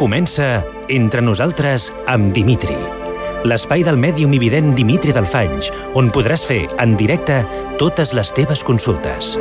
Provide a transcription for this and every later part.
Comença Entre nosaltres amb Dimitri, l'espai del mèdium i vident Dimitri Delfanys, on podràs fer en directe totes les teves consultes.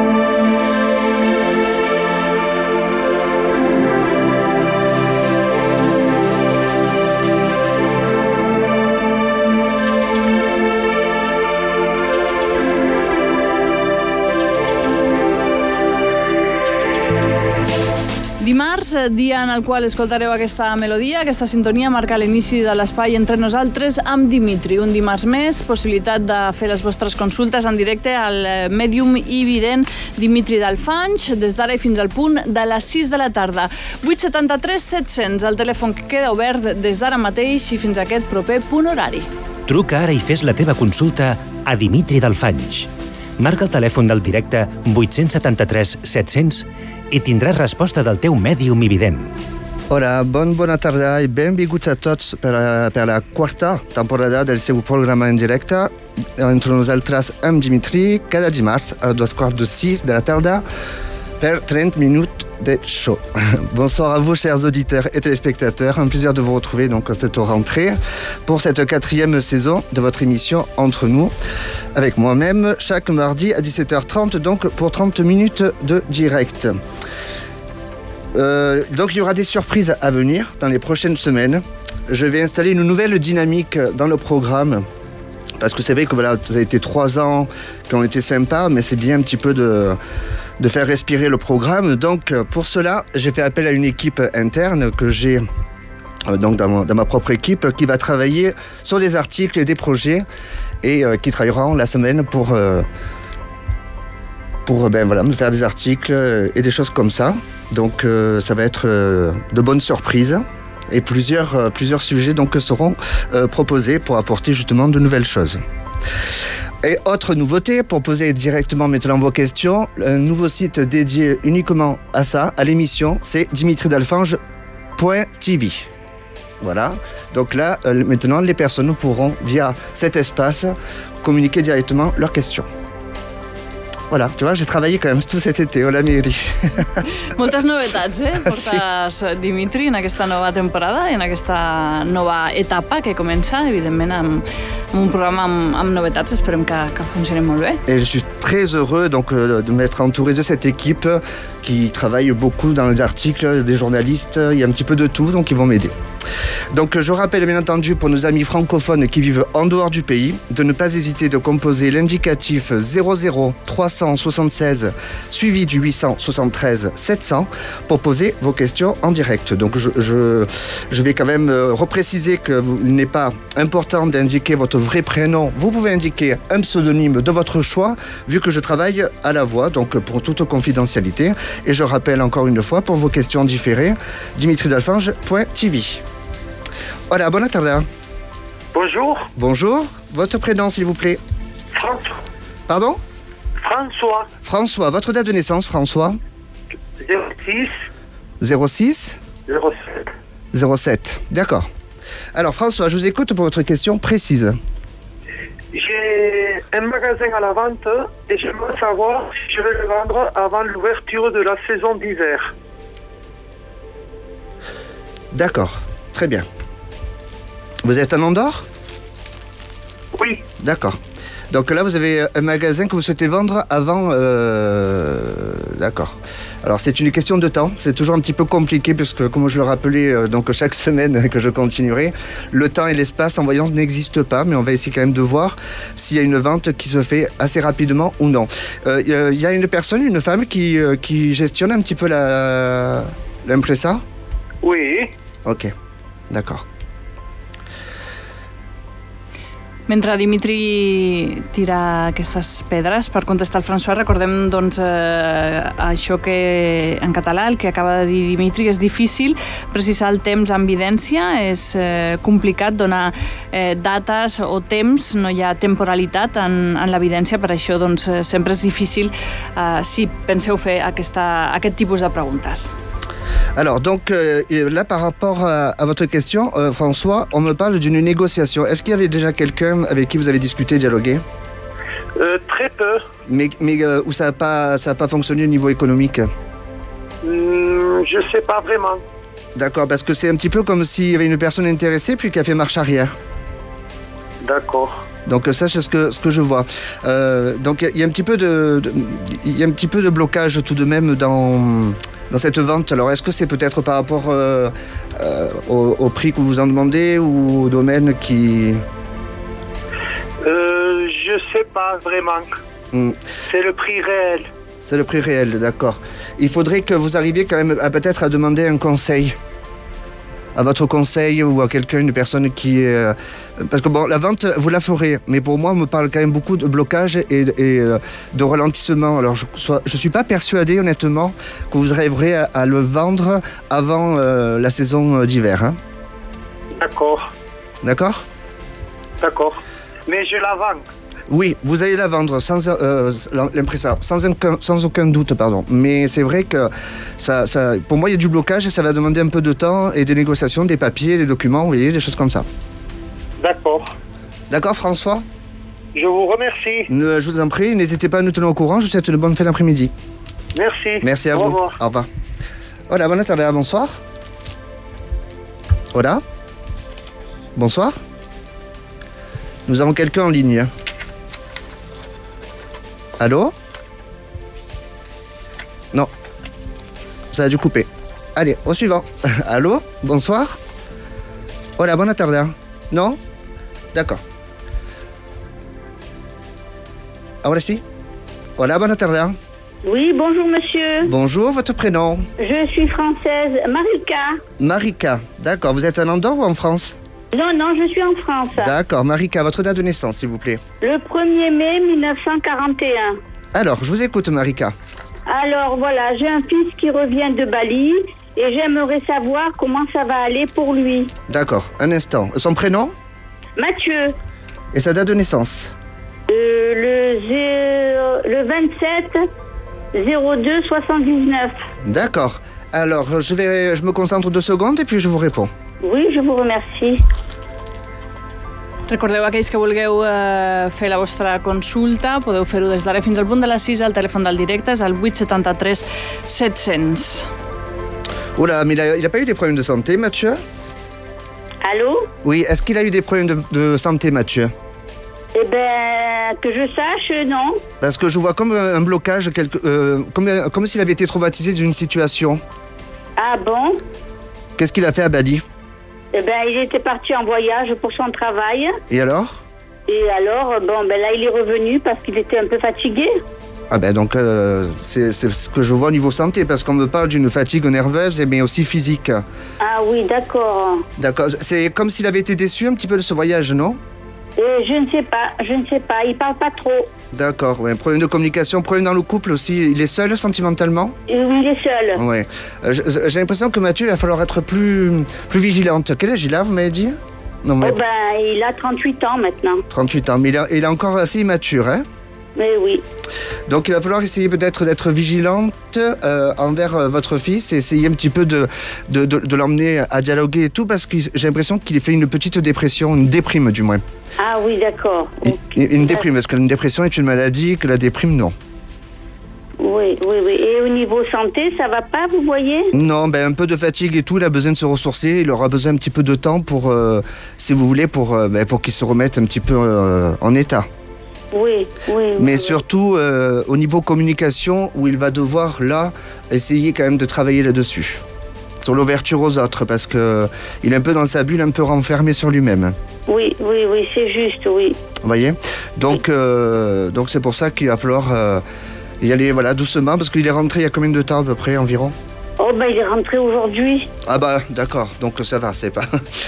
Dimarts, dia en el qual escoltareu aquesta melodia, aquesta sintonia, marca l'inici de l'espai Entre nosaltres amb Dimitri. Un dimarts més, possibilitat de fer les vostres consultes en directe al mèdium i vident Dimitri Delfanys, des d'ara i fins al punt de les 6 de la tarda. 873 700, el telèfon que queda obert des d'ara mateix i fins a aquest proper punt horari. Truca ara i fes la teva consulta a Dimitri Delfanys. Marca el telèfon del directe 873 700 i tindràs resposta del teu mèdium i vident. Hola, bona tarda i benvinguts a tots per la quarta temporada del seu programa en directe Entre nosaltres amb Dimitri, cada dimarts a 5:15 de la tarda per 30 minutes de show. Bonsoir à vous, chers auditeurs et téléspectateurs. Un plaisir de vous retrouver donc à cette rentrée pour cette 4e saison de votre émission Entre nous, avec moi-même, chaque mardi à 17h30, donc pour 30 minutes de direct. Donc il y aura des surprises à venir dans les prochaines semaines. Je vais installer une nouvelle dynamique dans le programme. Parce que c'est vrai que voilà, ça a été 3 ans qui ont été sympas, mais c'est bien un petit peu de faire respirer le programme. Donc pour cela, j'ai fait appel à une équipe interne que j'ai donc dans ma propre équipe qui va travailler sur des articles et des projets et qui travailleront la semaine pour me faire des articles et des choses comme ça. Donc ça va être de bonnes surprises. Et plusieurs sujets donc seront proposés pour apporter justement de nouvelles choses. Et autre nouveauté, pour poser directement maintenant vos questions, un nouveau site dédié uniquement à ça, à l'émission, c'est dimitridelfange.tv. Voilà, donc là maintenant les personnes pourront via cet espace communiquer directement leurs questions. Voilà, tu vois, j'ai travaillé quand même tout cet été a la mairie. Moltes novetats, portes, Dimitri, en aquesta nova temporada i en aquesta nova etapa que comença, evidentment, amb un programa amb novetats. Esperem que funcioni molt bé. Et je suis très heureux donc, de m'être entouré de cette équipe qui travaille beaucoup dans les articles, des journalistes, il y a un petit peu de tout, donc ils vont m'aider. Donc je rappelle bien entendu pour nos amis francophones qui vivent en dehors du pays de ne pas hésiter de composer l'indicatif 00 376 suivi du 873 700 pour poser vos questions en direct. Donc je vais quand même repréciser qu'il n'est pas important d'indiquer votre vrai prénom. Vous pouvez indiquer un pseudonyme de votre choix vu que je travaille à la voix, donc pour toute confidentialité. Et je rappelle encore une fois pour vos questions différées, dimitridelfange.tv. Hola, buona tarda. Bonjour. Bonjour. Votre prénom, s'il vous plaît. François. Pardon? François. François. Votre date de naissance, François? 06. 06 07. 07. D'accord. Alors, François, je vous écoute pour votre question précise. J'ai un magasin à la vente et j'aimerais savoir si je vais le vendre avant l'ouverture de la saison d'hiver. D'accord. Très bien. Vous êtes en Andorre? Oui. D'accord. Donc là, vous avez un magasin que vous souhaitez vendre avant... D'accord. Alors, c'est une question de temps. C'est toujours un petit peu compliqué puisque, comme je le rappelais donc chaque semaine que je continuerai, le temps et l'espace en voyance n'existent pas, mais on va essayer quand même de voir s'il y a une vente qui se fait assez rapidement ou non. Il y a une personne, une femme qui gestionne un petit peu l'impresa? Oui. Ok. D'accord. Mentre Dimitri tira aquestes pedres per contestar el François, recordem doncs, això que en català, el que acaba de dir Dimitri, és difícil precisar el temps amb evidència, és complicat donar dates o temps, no hi ha temporalitat en l'evidència, per això doncs, sempre és difícil si penseu fer aquest tipus de preguntes. Alors, donc, là, par rapport à votre question, François, on me parle d'une négociation. Est-ce qu'il y avait déjà quelqu'un avec qui vous avez discuté, dialogué? Très peu. Mais où ça n'a pas fonctionné au niveau économique? Je ne sais pas vraiment. D'accord, parce que c'est un petit peu comme s'il y avait une personne intéressée puis qui a fait marche arrière. D'accord. Donc ça, c'est ce que je vois. Donc il y a un petit peu de blocage tout de même dans cette vente. Alors est-ce que c'est peut-être par rapport au prix que vous en demandez ou au domaine qui... Je sais pas vraiment. C'est le prix réel. C'est le prix réel, d'accord. Il faudrait que vous arriviez quand même peut-être à demander un conseil. À votre conseil ou à quelqu'un, une personne qui... parce que bon, la vente, vous la ferez. Mais pour moi, on me parle quand même beaucoup de blocage et de ralentissement. Alors, je suis pas persuadé, honnêtement, que vous arriverez à le vendre avant la saison d'hiver. Hein. D'accord. D'accord ? D'accord. Mais je la vends. Oui, vous allez la vendre sans aucun doute, pardon. Mais c'est vrai que pour moi, il y a du blocage et ça va demander un peu de temps et des négociations, des papiers, des documents, vous voyez, des choses comme ça. D'accord. D'accord, François ? Je vous remercie. Je vous en prie, n'hésitez pas à nous tenir au courant. Je vous souhaite une bonne fin d'après-midi. Merci. Merci à vous. Au revoir. Au revoir. Hola, buenas tardes, bonsoir. Hola. Bonsoir. Nous avons quelqu'un en ligne. Allô ? Non. Ça a dû couper. Allez, au suivant. Allô ? Bonsoir ? Hola, buenas tardes. Non ? D'accord. Ahora sí. Hola, buenas tardes. Oui, bonjour monsieur. Bonjour, votre prénom ? Je suis française, Marika. Marika. D'accord, vous êtes en Andorre ou en France ? Non, je suis en France. D'accord, Marika, votre date de naissance, s'il vous plaît. Le 1er mai 1941. Alors, je vous écoute, Marika. Alors voilà, j'ai un fils qui revient de Bali et j'aimerais savoir comment ça va aller pour lui. D'accord, un instant. Son prénom ? Mathieu. Et sa date de naissance ? Le 27 02 79. D'accord. Alors, je me concentre 2 secondes et puis je vous réponds. Oui, je vous remercie. Recordeu, aquells que vulgueu fer la vostra consulta, podeu fer-ho des d'ara fins al punt de les 6. El telèfon del directe és el 873 700. Oula, mais il a pas eu des problèmes de santé, Mathieu ? Allô ? Oui, est-ce qu'il a eu des problèmes de santé, Mathieu ? Eh ben, que je sache, non. Parce que je vois comme un blocage, comme s'il avait été traumatisé d'une situation. Ah bon ? Qu'est-ce qu'il a fait à Bali ? Eh ben, il était parti en voyage pour son travail. Et alors ? Et alors, là, il est revenu parce qu'il était un peu fatigué. Ah ben donc, c'est ce que je vois au niveau santé, parce qu'on me parle d'une fatigue nerveuse, mais aussi physique. Ah oui, d'accord. D'accord. C'est comme s'il avait été déçu un petit peu de ce voyage, non ? Je ne sais pas. Il parle pas trop. D'accord, ouais. Problème de communication, problème dans le couple aussi. Il est seul sentimentalement ? Oui, il est seul. Ouais. J'ai l'impression que Mathieu, il va falloir être plus vigilante. Quel âge il a, vous m'avez dit ? Non, mais... il a 38 ans maintenant. 38 ans, mais il est encore assez immature, hein ? Mais oui. Donc il va falloir essayer peut-être d'être vigilante envers votre fils et essayer un petit peu de l'emmener à dialoguer et tout, parce que j'ai l'impression qu'il fait une petite dépression, une déprime du moins. Ah oui, d'accord. Une déprime, parce qu'une dépression est une maladie, que la déprime, non. Oui. Et au niveau santé, ça va pas, vous voyez ? Non, un peu de fatigue et tout, il a besoin de se ressourcer, il aura besoin un petit peu de temps pour, si vous voulez, pour qu'il se remette un petit peu en état. Oui. Mais surtout au niveau communication, où il va devoir là essayer quand même de travailler là-dessus, sur l'ouverture aux autres, parce que il est un peu dans sa bulle, un peu renfermé sur lui-même. Oui, c'est juste, oui. Vous voyez ? Donc c'est pour ça qu'il va falloir y aller doucement, parce qu'il est rentré il y a combien de temps à peu près environ ? Oh il est rentré aujourd'hui. Ah d'accord, donc ça va, c'est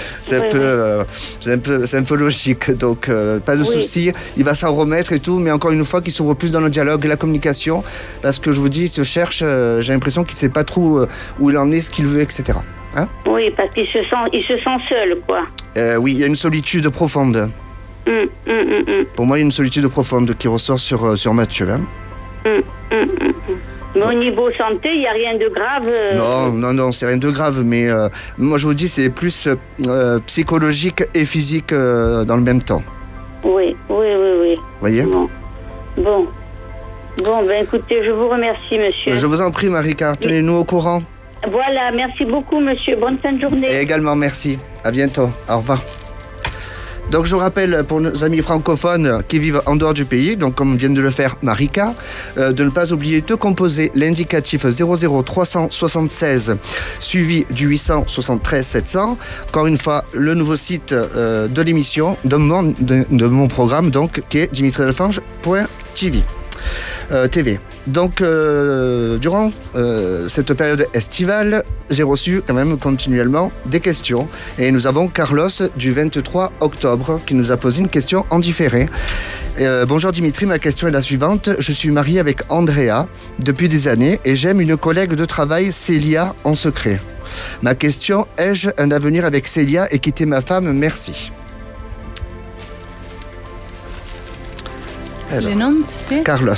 un peu logique, donc pas de souci, il va s'en remettre et tout, mais encore une fois qu'il s'ouvre plus dans le dialogue et la communication, parce que je vous dis, il se cherche, j'ai l'impression qu'il sait pas trop où il en est, ce qu'il veut, etc. Hein ? Oui, parce qu'il se sent seul, quoi. Oui, il y a une solitude profonde. Pour moi, il y a une solitude profonde qui ressort sur Mathieu. Hein ? Mais au niveau santé, il n'y a rien de grave. Non, c'est rien de grave, mais moi je vous dis, c'est plus psychologique et physique dans le même temps. Oui. Vous voyez ? Bon, écoutez, je vous remercie, monsieur. Je vous en prie, Marika, tenez-nous au courant. Voilà, merci beaucoup, monsieur. Bonne fin de journée. Et également, merci. À bientôt. Au revoir. Donc je rappelle pour nos amis francophones qui vivent en dehors du pays, donc comme vient de le faire Marika, de ne pas oublier de composer l'indicatif 00376 suivi du 873 700. Encore une fois, le nouveau site de l'émission, de mon programme, donc, qui est dimitridelfange.tv. TV. Donc, durant cette période estivale, j'ai reçu quand même continuellement des questions. Et nous avons Carlos du 23 octobre qui nous a posé une question en différé. Bonjour Dimitri, ma question est la suivante. Je suis marié avec Andrea depuis des années et j'aime une collègue de travail, Célia, en secret. Ma question, ai-je un avenir avec Célia et quitter ma femme? Merci. Alors, le nom, c'était Carlos.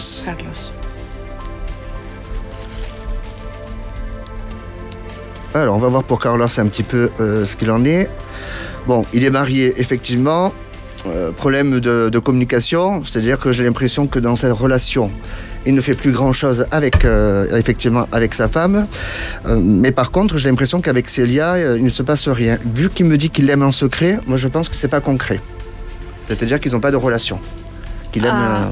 Alors, on va voir pour Carlos un petit peu ce qu'il en est. Bon, il est marié, effectivement. Problème de communication, c'est-à-dire que j'ai l'impression que dans cette relation, il ne fait plus grand-chose effectivement avec sa femme. Mais par contre, j'ai l'impression qu'avec Célia, il ne se passe rien. Vu qu'il me dit qu'il l'aime en secret, moi je pense que c'est pas concret. C'est-à-dire qu'ils n'ont pas de relation. Qu'il aime...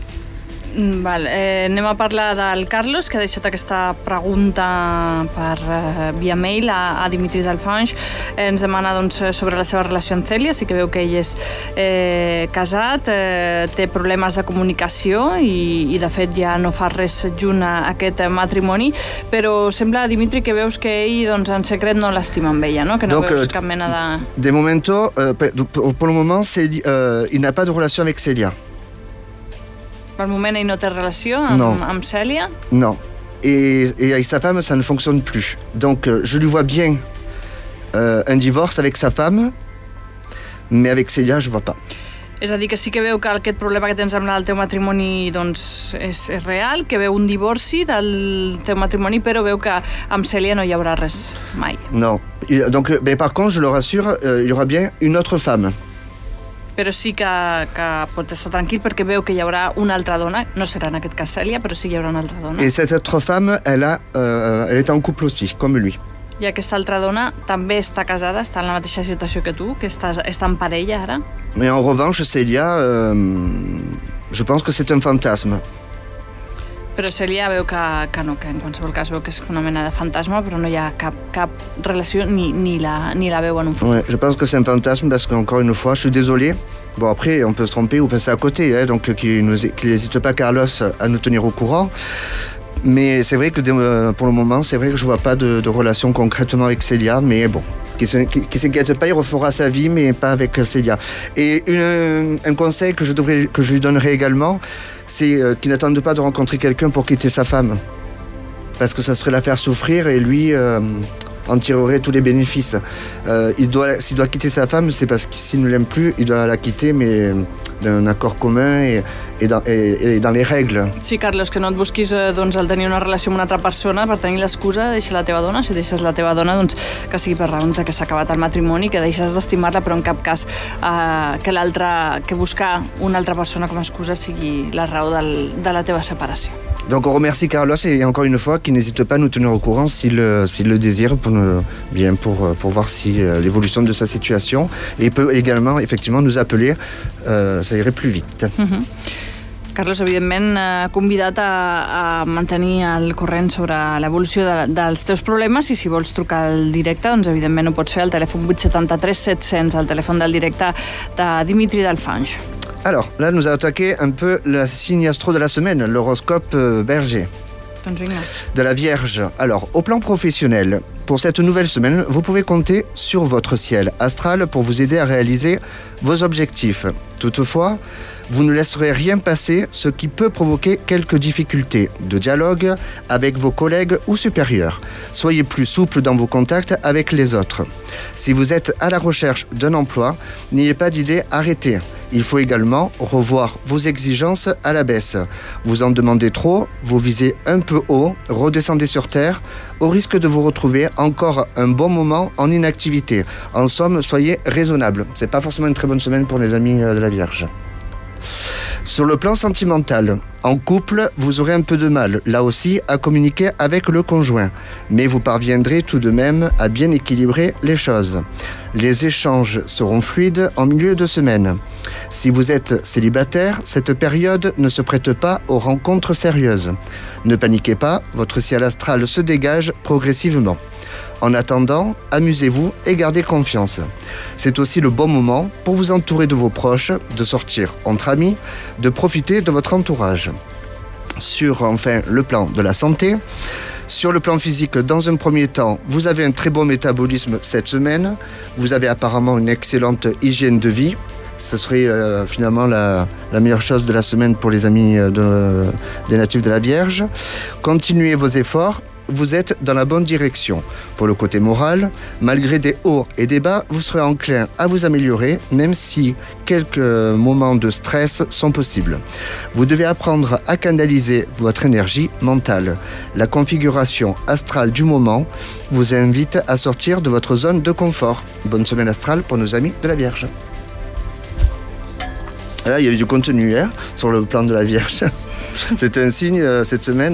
Val, anem a parlar del Carlos, que ha deixat aquesta pregunta via mail a Dimitri Delfange. Ens demana sobre la seva relació amb Cèlia. Sí que veu que ell és casat, té problemes de comunicació i de fet ja no fa res junt a aquest matrimoni, però sembla, Dimitri, que veus que ell en secret no l'estima amb ella, no? Que no veus cap mena de... De momento, pour le moment, il n'a pas de relation avec Célia. Par le moment, il no té relació amb Cèlia? Non. Et avec sa femme, ça ne fonctionne plus. Donc, je lui vois bien un divorce avec sa femme, mais avec Célia, je ne vois pas. És a dir, que sí que veu que aquest problema que tens amb el teu matrimoni és real, que veu un divorci del teu matrimoni, però veu que amb Cèlia no hi haurà res mai. Non. Donc, par contre, je le rassure, il y aura bien une autre femme. Però sí que pot estar tranquil perquè veu que hi haurà una altra dona, no serà en aquest cas Cèlia, però sí que hi haurà una altra dona. Et cette autre femme, elle est en couple aussi, comme lui. I aquesta altra dona també està casada, està en la mateixa situació que tu, que està en parella ara? Mais en revanche, Célia, je pense que c'est un fantasme. Però Cèlia veu que no, que en qualsevol cas veu que és una mena de fantasma, però no hi ha cap relació ni la veu en un futur. Ouais, je pense que c'est un fantasme parce qu'encore une fois, je suis désolé. Bon, après, on peut se tromper ou passer à côté, hein, donc qu'il n'hésite pas, Carlos, à nous tenir au courant. Mais c'est vrai que pour le moment, c'est vrai que je ne vois pas de relation concrètement avec Célia, mais bon. Qui ne s'inquiète pas, il refera sa vie, mais pas avec Célia. Et un conseil que je lui donnerai également, c'est qu'il n'attende pas de rencontrer quelqu'un pour quitter sa femme. Parce que ça serait la faire souffrir et lui en tirerait tous les bénéfices. S'il doit quitter sa femme, c'est parce que s'il ne l'aime plus, il doit la quitter, mais d'un accord commun et dans les règles. Sí, Carlos, que no et busquis el tenir una relació amb una altra persona per tenir l'excusa de deixar la teva dona. Si deixes la teva dona, que sigui per raons que s'ha acabat el matrimoni, que deixes d'estimar-la, però en cap cas que buscar una altra persona com a excusa sigui la raó de la teva separació. Donc on remercie Carlos et encore une fois qu'il n'hésite pas à nous tenir au courant s'il le désire pour voir si l'évolution de sa situation, et il peut également effectivement nous appeler, ça irait plus vite. Carlos, evidentment, convidat a mantenir el corrent sobre l'evolució dels teus problemes, i si vols trucar al directe, doncs evidentment ho pots fer al telèfon 873 700, el telèfon del directe de Dimitri Delfange. Alors, là, nous allons attaquer un peu le signe astro de la semaine, l'horoscope Berger. De la Vierge. Alors, au plan professionnel, pour cette nouvelle semaine, vous pouvez compter sur votre ciel astral pour vous aider à réaliser vos objectifs. Toutefois, vous ne laisserez rien passer, ce qui peut provoquer quelques difficultés de dialogue avec vos collègues ou supérieurs. Soyez plus souple dans vos contacts avec les autres. Si vous êtes à la recherche d'un emploi, n'ayez pas d'idée arrêtée. Il faut également revoir vos exigences à la baisse. Vous en demandez trop, vous visez un peu haut, redescendez sur terre, au risque de vous retrouver encore un bon moment en inactivité. En somme, soyez raisonnable. C'est pas forcément une très bonne semaine pour les amis de la Vierge. Sur le plan sentimental, En couple, vous aurez un peu de mal, là aussi, à communiquer avec le conjoint. Mais vous parviendrez tout de même à bien équilibrer les choses. Les échanges seront fluides en milieu de semaine. Si vous êtes célibataire, cette période ne se prête pas aux rencontres sérieuses. Ne paniquez pas, votre ciel astral se dégage progressivement. En attendant, amusez-vous et gardez confiance. C'est aussi le bon moment pour vous entourer de vos proches, de sortir entre amis, de profiter de votre entourage. Sur, enfin, le plan de la santé, sur le plan physique, dans un premier temps, vous avez un très bon métabolisme cette semaine. Vous avez apparemment une excellente hygiène de vie. Ce serait finalement la meilleure chose de la semaine pour les amis des natifs de la Vierge. Continuez vos efforts. Vous êtes dans la bonne direction. Pour le côté moral, malgré des hauts et des bas, vous serez enclin à vous améliorer, même si quelques moments de stress sont possibles. Vous devez apprendre à canaliser votre énergie mentale. La configuration astrale du moment vous invite à sortir de votre zone de confort. Bonne semaine astrale pour nos amis de la Vierge. Là, il y avait du contenu hier sur le plan de la Vierge. C'est un signe cette semaine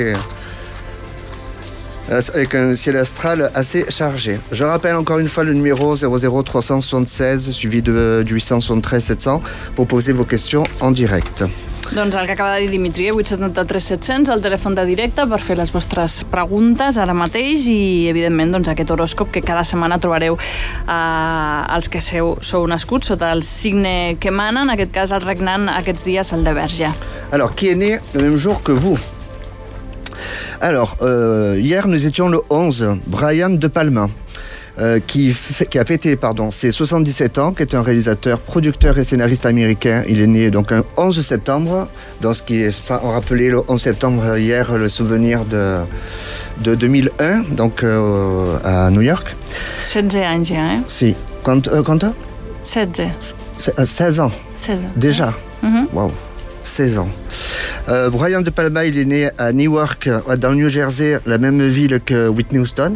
avec un ciel astral assez chargé. Je rappelle encore une fois le numéro 00 376 suivi du 873 700 pour poser vos questions en direct. Doncs el que acaba de dir Dimitri, 873 700, el telèfon de directe per fer les vostres preguntes ara mateix i, evidentment, doncs, aquest horòscop que cada setmana trobareu els que sou nascuts sota el signe que mana, en aquest cas el regnant aquests dies, el de Verge. Alors, qui est né le même jour que vous? Alors, hier, nous étions le 11, Brian De Palma, qui a fêté ses 77 ans, qui est un réalisateur, producteur et scénariste américain. Il est né donc un 11 septembre, donc ce qui est rappelé le 11 septembre hier, le souvenir de 2001, donc à New York. 16 anys ja, eh? Si. Quant 16. 16 ans. 16. Déjà. Waouh. 16 ans. Brian De Palma, il est né à Newark, dans le New Jersey, la même ville que Whitney Houston.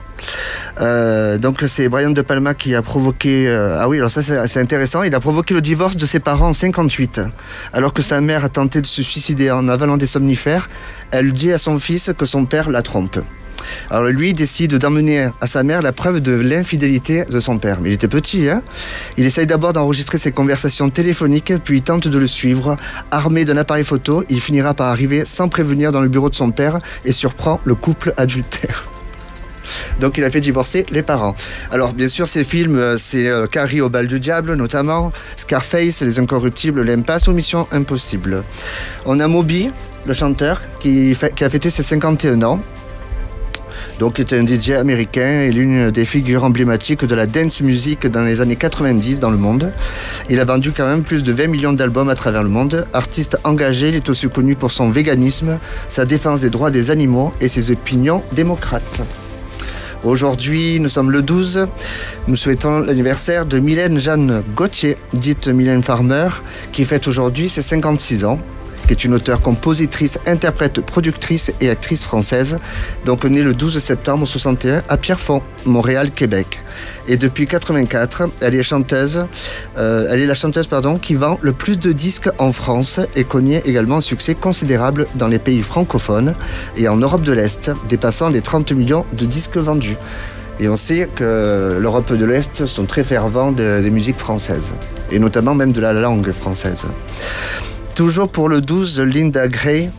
Donc c'est Brian De Palma qui a provoqué... ah oui, alors ça c'est intéressant. Il a provoqué le divorce de ses parents en 58. Alors que sa mère a tenté de se suicider en avalant des somnifères, elle dit à son fils que son père la trompe. Alors lui, il décide d'emmener à sa mère la preuve de l'infidélité de son père. Mais il était petit, hein. Il essaye d'abord d'enregistrer ses conversations téléphoniques, puis il tente de le suivre. Armé d'un appareil photo, il finira par arriver sans prévenir dans le bureau de son père et surprend le couple adultère. Donc il a fait divorcer les parents. Alors bien sûr ces films, c'est Carrie au bal du diable notamment, Scarface, Les Incorruptibles, L'Impasse ou Mission Impossible. On a Moby, le chanteur, qui a fêté ses 51 ans. Donc, il était un DJ américain et l'une des figures emblématiques de la dance music dans les années 90 dans le monde. Il a vendu quand même plus de 20 millions d'albums à travers le monde. Artiste engagé, il est aussi connu pour son véganisme, sa défense des droits des animaux et ses opinions démocrates. Aujourd'hui, nous sommes le 12. Nous souhaitons l'anniversaire de Mylène Jeanne Gauthier, dite Mylène Farmer, qui fête aujourd'hui ses 56 ans. Qui est une auteure, compositrice, interprète, productrice et actrice française, donc née le 12 septembre 61 à Pierrefonds, Montréal, Québec. Et depuis 1984, elle est la chanteuse qui vend le plus de disques en France et connaît également un succès considérable dans les pays francophones et en Europe de l'Est, dépassant les 30 millions de disques vendus. Et on sait que l'Europe de l'Est sont très fervents des musiques françaises, et notamment même de la langue française. Toujours pour le 12, Linda Gray,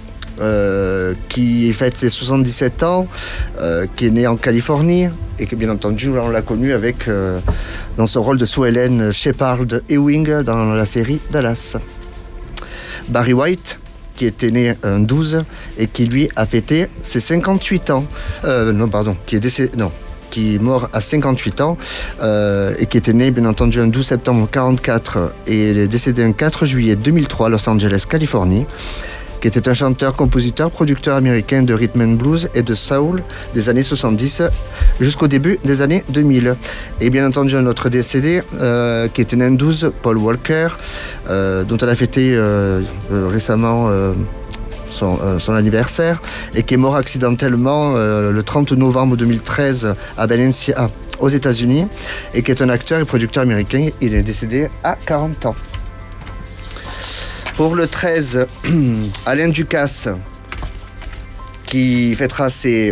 qui fête ses 77 ans, qui est née en Californie et que bien entendu on l'a connue avec dans son rôle de Sue Ellen Shepard Ewing dans la série Dallas. Barry White, qui était né un 12 et qui lui a fêté ses 58 ans, qui est mort à 58 ans et qui était né bien entendu un 12 septembre 1944 et est décédé un 4 juillet 2003 à Los Angeles, Californie, qui était un chanteur, compositeur, producteur américain de rhythm and blues et de soul des années 70 jusqu'au début des années 2000. Et bien entendu un autre décédé qui était né un 12, Paul Walker, dont elle a fêté récemment son anniversaire et qui est mort accidentellement le 30 novembre 2013 à Valencia aux États-Unis et qui est un acteur et producteur américain. Il est décédé à 40 ans. Pour le 13, Alain Ducasse, qui fêtera ses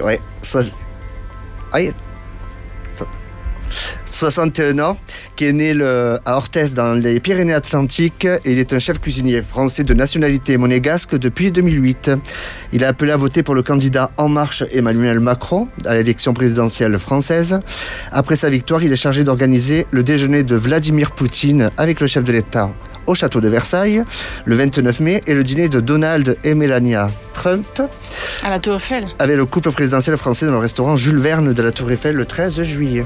61 ans, qui est né à Orthez dans les Pyrénées-Atlantiques. Il est un chef cuisinier français de nationalité monégasque depuis 2008. Il a appelé à voter pour le candidat En Marche Emmanuel Macron à l'élection présidentielle française. Après sa victoire, il est chargé d'organiser le déjeuner de Vladimir Poutine avec le chef de l'État au château de Versailles le 29 mai et le dîner de Donald et Melania Trump à la Tour Eiffel avec le couple présidentiel français dans le restaurant Jules Verne de la Tour Eiffel le 13 juillet.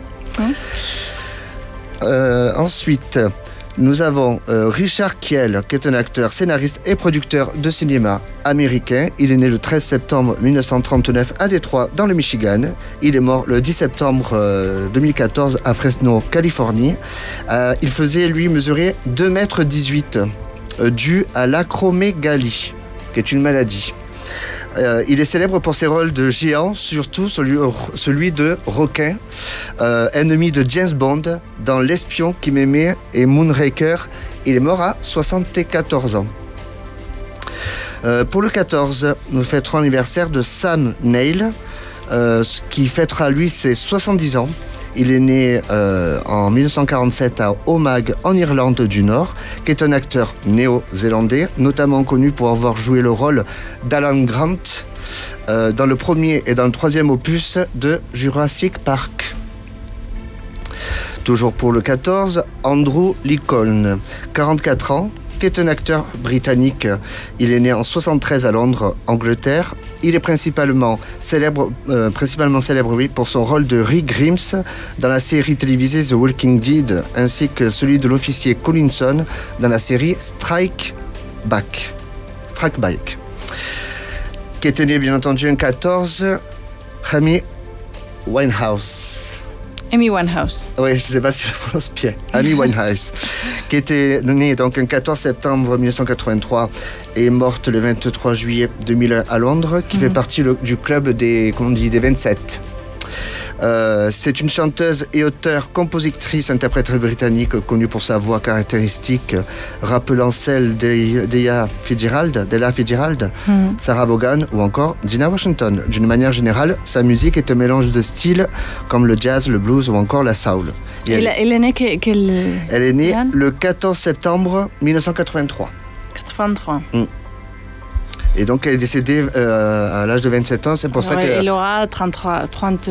Ensuite, nous avons Richard Kiel, qui est un acteur, scénariste et producteur de cinéma américain. Il est né le 13 septembre 1939 à Détroit, dans le Michigan. Il est mort le 10 septembre 2014 à Fresno, Californie. Il faisait, lui, mesurer 2,18 m, dû à l'acromégalie, qui est une maladie. Il est célèbre pour ses rôles de géant, surtout celui de requin, ennemi de James Bond dans L'espion qui m'aimait et Moonraker. Il est mort à 74 ans. Pour le 14, nous fêterons l'anniversaire de Sam Neill, qui fêtera lui ses 70 ans. Il est né en 1947 à Omagh, en Irlande du Nord, qui est un acteur néo-zélandais, notamment connu pour avoir joué le rôle d'Alan Grant dans le premier et dans le troisième opus de Jurassic Park. Toujours pour le 14, Andrew Lincoln, 44 ans, qui est un acteur britannique. Il est né en 73 à Londres, Angleterre. Il est principalement célèbre pour son rôle de Rick Grimes dans la série télévisée The Walking Dead, ainsi que celui de l'officier Collinson dans la série Strike Back, qui était né bien entendu en 14, Amy Winehouse. Amy Winehouse. Oui, je ne sais pas si je prononce bien. Amy Winehouse, qui était née donc le 14 septembre 1983 et morte le 23 juillet 2001 à Londres, qui fait partie du club des 27. C'est une chanteuse et auteure-compositrice-interprète britannique connue pour sa voix caractéristique, rappelant celle d'Ella Fitzgerald, Sarah Vaughan ou encore Dinah Washington. D'une manière générale, sa musique est un mélange de styles comme le jazz, le blues ou encore la soul. Elle est née Elle est née le 14 septembre 1983. 83. Et donc elle est décédée à l'âge de 27 ans, c'est pour ça qu'elle... Elle aura 33,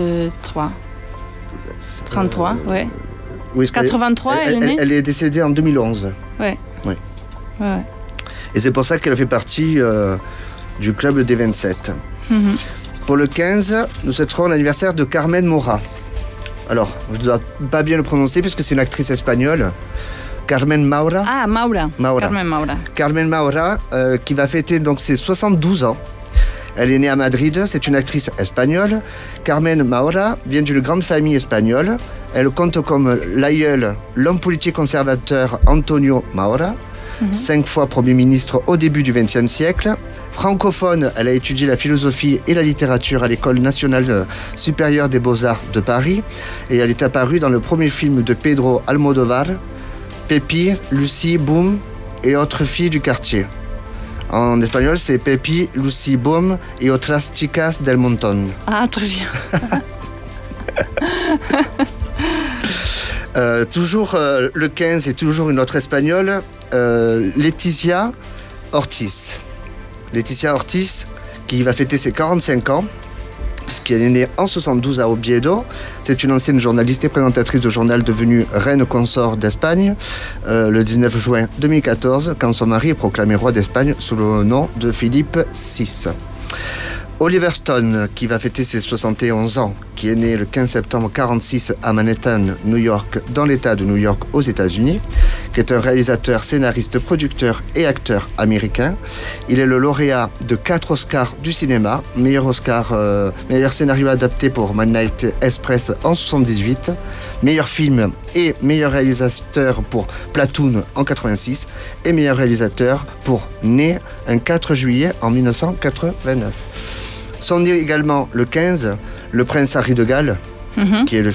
ouais. Oui, 83, elle est née. Elle est décédée en 2011. Ouais. Oui. Ouais. Et c'est pour ça qu'elle fait partie du club des 27. Pour le 15, nous fêterons l'anniversaire de Carmen Maura. Alors, je ne dois pas bien le prononcer puisque c'est une actrice espagnole. Carmen Maura. Ah, Maura. Carmen Maura, qui va fêter donc ses 72 ans. Elle est née à Madrid, c'est une actrice espagnole. Carmen Maura vient d'une grande famille espagnole. Elle compte comme l'aïeul l'homme politique conservateur Antonio Maura, 5 fois Premier ministre au début du XXe siècle. Francophone, elle a étudié la philosophie et la littérature à l'École nationale supérieure des beaux-arts de Paris. Et elle est apparue dans le premier film de Pedro Almodóvar, Pepi, Lucy, Boom et autres filles du quartier. En espagnol, c'est Pepi, Lucy, Boom et otras chicas del montón. Ah, très bien. Toujours le 15 et toujours une autre espagnole, Leticia Ortiz. Leticia Ortiz, qui va fêter ses 45 ans, puisqu'elle est née en 72 à Oviedo. C'est une ancienne journaliste et présentatrice de journal devenue reine consort d'Espagne le 19 juin 2014, quand son mari est proclamé roi d'Espagne sous le nom de Philippe VI. Oliver Stone, qui va fêter ses 71 ans, qui est né le 15 septembre 1946 à Manhattan, New York, dans l'État de New York aux États-Unis, qui est un réalisateur, scénariste, producteur et acteur américain. Il est le lauréat de 4 Oscars du cinéma, meilleur scénario adapté pour Midnight Express en 1978, meilleur film et meilleur réalisateur pour Platoon en 1986 et meilleur réalisateur pour Né un 4 juillet en 1989. Sont nés également le 15 le prince Harry de Galles, qui est le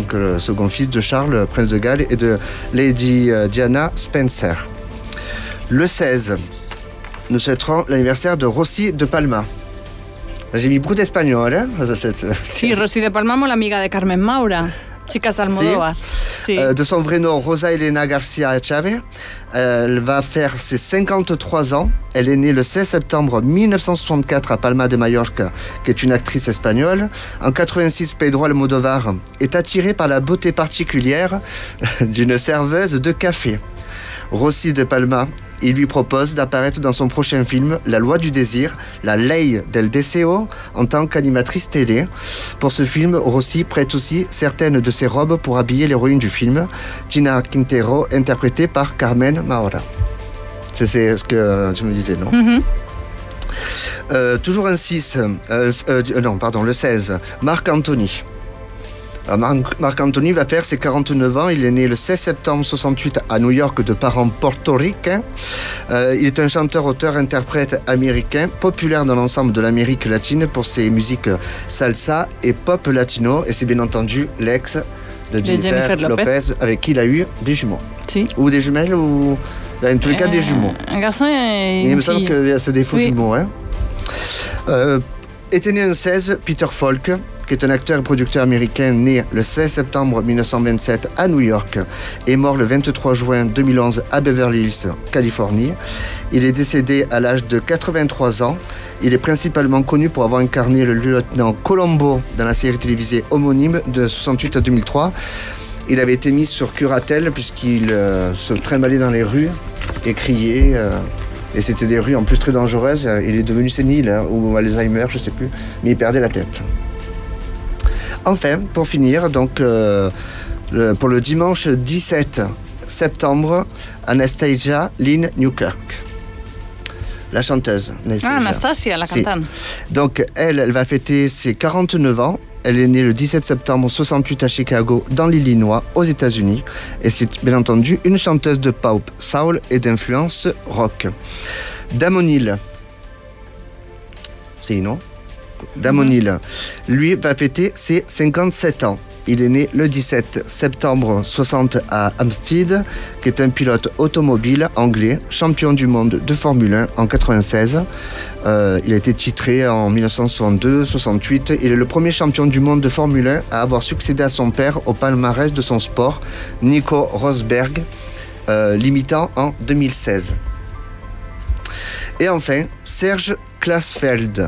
second fils de Charles, prince de Galles, et de Lady Diana Spencer. Le 16, nous souhaiterons l'anniversaire de Rosy de Palma. J'ai mis beaucoup d'espagnol, hein? Sí, Rosy de Palma, molt amiga de Carmen Maura, Chicas Almodóvar. Sí. De son vrai nom, Rosa Elena Garcia Echave. Elle va faire ses 53 ans. Elle est née le 16 septembre 1964 à Palma de Mallorca, qui est une actrice espagnole. En 86, Pedro Almodóvar est attiré par la beauté particulière d'une serveuse de café. Rosy de Palma, il lui propose d'apparaître dans son prochain film La Loi du Désir, La Ley del Deseo, en tant qu'animatrice télé. Pour ce film, Rosy prête aussi certaines de ses robes pour habiller l'héroïne du film, Tina Quintero, interprétée par Carmen Maura. C'est ce que tu me disais, non? Toujours un 6, le 16, Marc Anthony. Marc Anthony va faire ses 49 ans. Il est né le 16 septembre 68 à New York de parents portoricains. Il est un chanteur, auteur, interprète américain, populaire dans l'ensemble de l'Amérique latine pour ses musiques salsa et pop latino. Et c'est bien entendu l'ex de Jennifer Lopez, avec qui il a eu des jumeaux. Si. Ou des jumelles, ou en tous les cas des jumeaux. Un garçon et une Il me semble que c'est des faux jumeaux. Hein. Était né un 16, Peter Falk, qui est un acteur et producteur américain né le 16 septembre 1927 à New York et mort le 23 juin 2011 à Beverly Hills, Californie. Il est décédé à l'âge de 83 ans. Il est principalement connu pour avoir incarné le lieutenant Colombo dans la série télévisée homonyme de 68 à 2003. Il avait été mis sur curatelle puisqu'il se trimballait dans les rues et criait. Et c'était des rues en plus très dangereuses. Il est devenu sénile ou Alzheimer, je ne sais plus, mais il perdait la tête. Enfin, pour finir, donc, pour le dimanche 17 septembre, Anastasia Lynn Newkirk, la chanteuse. Anastasia, la cantante. Donc, elle va fêter ses 49 ans. Elle est née le 17 septembre 68 à Chicago, dans l'Illinois, aux États-Unis. Et c'est bien entendu une chanteuse de pop, soul et d'influence rock. Damon Hill. C'est non? Damon Hill, lui, va fêter ses 57 ans. Il est né le 17 septembre 60 à Hampstead, qui est un pilote automobile anglais, champion du monde de Formule 1 en 96. Il a été titré en 1962-68. Il est le premier champion du monde de Formule 1 à avoir succédé à son père au palmarès de son sport, Nico Rosberg, l'imitant en 2016. Et enfin, Serge Klarsfeld.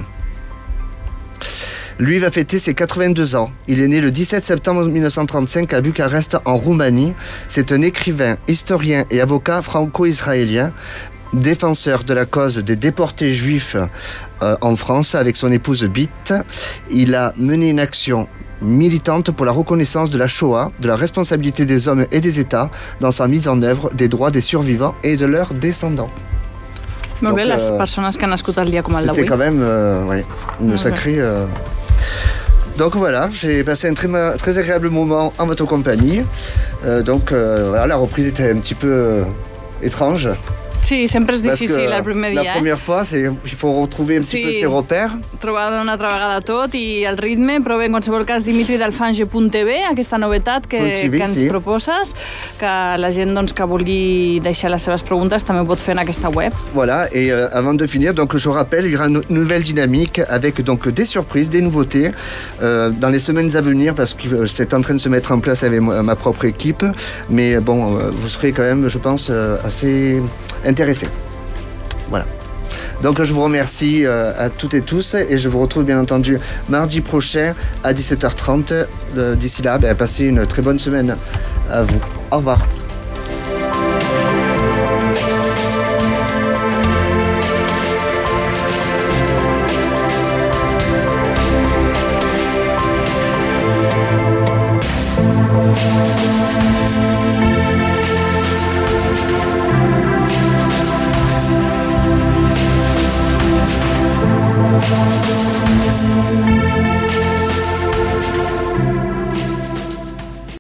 Lui va fêter ses 82 ans. Il est né le 17 septembre 1935 à Bucarest, en Roumanie. C'est un écrivain, historien et avocat franco-israélien, défenseur de la cause des déportés juifs en France avec son épouse Bit. Il a mené une action militante pour la reconnaissance de la Shoah, de la responsabilité des hommes et des États dans sa mise en œuvre des droits des survivants et de leurs descendants. Molt bé, les persones que han nascut el dia com el d'avui. C'était quand même une sacrée... Donc voilà, j'ai passé un très agréable moment en votre compagnie. Voilà, la reprise était un petit peu étrange. Sí, sempre és difícil el primer dia. La première fois, il faut retrouver un petit peu ses repères. Trobar una altra vegada tot i el ritme, però bé, en qualsevol cas, dimitridelfange.tv, aquesta novetat que ens proposes, que la gent doncs, que vulgui deixar les seves preguntes també ho pot fer en aquesta web. Voilà, et avant de finir, donc, je rappelle, il y aura une nouvelle dynamique avec donc, des surprises, des nouveautés dans les semaines à venir, parce que c'est en train de se mettre en place avec ma propre équipe, mais bon, vous serez quand même, je pense, assez intéressés. Voilà. Donc je vous remercie à toutes et tous et je vous retrouve bien entendu mardi prochain à 17h30. D'ici là, passez une très bonne semaine à vous. Au revoir.